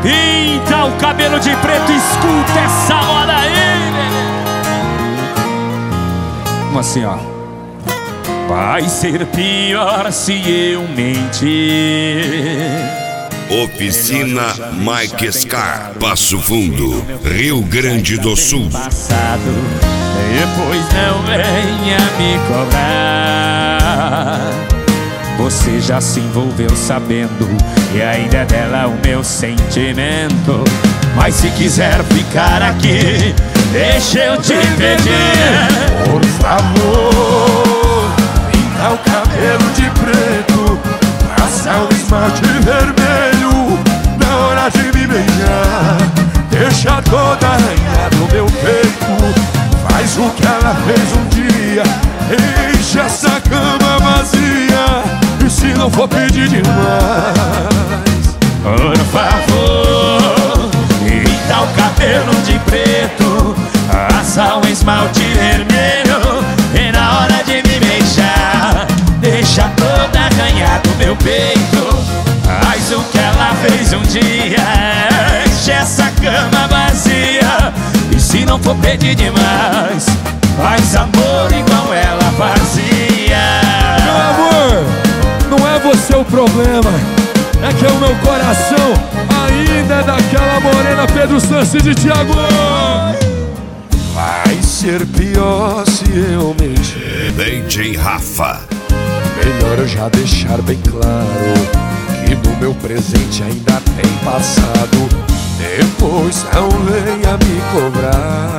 Pinta o cabelo de preto, escuta essa moda aí. Como assim, ó? Vai ser pior se eu mentir. Oficina Mike Scar, Passo Fundo, Rio Grande do Sul. Passado, depois não venha me cobrar. Você já se envolveu sabendo e ainda é dela o meu sentimento. Mas se quiser ficar aqui, deixa eu te pedir, por favor, pinta o cabelo de preto, passa o esmalte vermelho na hora de me beijar. Deixa toda arranhada no meu peito, faz o que ela fez um dia, enche essa cama vazia. E se não for pedir demais, por favor, pinta o cabelo de preto, passa um esmalte vermelho e na hora de me beijar, deixa toda arranhada no meu peito. Faz o que ela fez um dia, enche essa cama vazia. E se não for pedir demais, faz amor igual ela fazia. meu amor, não é você o problema, é que o meu coração ainda é daquela morena Pedro Sanches de Thiago. Vai ser pior se eu mentir. DJ Rafa. Melhor eu já deixar bem claro que no meu presente ainda tem passado. Depois não venha me cobrar.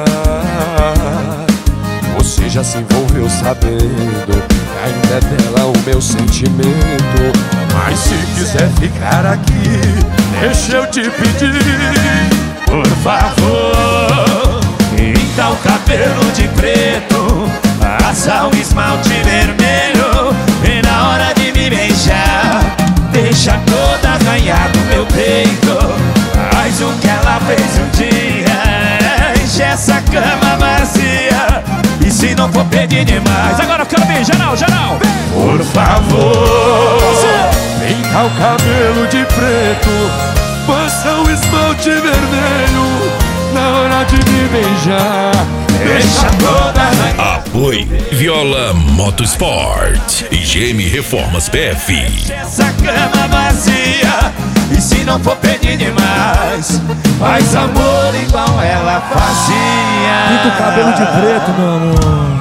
Você já se envolveu sabendo, ainda é dela o meu sentimento. Mas se quiser ficar aqui, deixa eu te pedir, por favor, pinta o cabelo de preto, passa um esmalte vermelho e na hora de me beijar, deixa toda arranhada no meu peito. Faz o que ela fez um dia, enche essa cama vazia. E se não for pedir demais, agora eu quero ver, geral, geral. por favor, pinta o cabelo de preto, passa o esmalte vermelho na hora de me beijar. Deixa toda arranhada. Apoio Viola Motorsport e GM Reformas PF. Essa cama vazia. E se não for pedir demais, faz amor igual ela fazia. Pinta o cabelo de preto, meu amor.